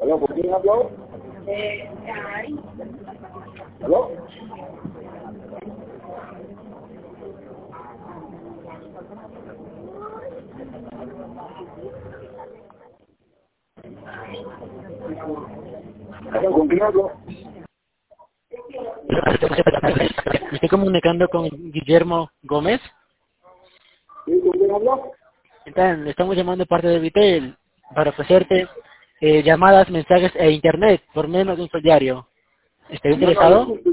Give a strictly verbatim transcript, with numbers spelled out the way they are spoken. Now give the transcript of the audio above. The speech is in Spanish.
¿Aló? ¿Con quién habló? ¿Aló? ¿Aló? ¿Con quién habló? Me estoy comunicando con Guillermo Gómez. ¿Sí? ¿Con quién habló? Entonces, le estamos llamando de parte de Vitel para ofrecerte eh, llamadas, mensajes e internet por menos de un sol diario. ¿Está No, no, interesado? disculpe,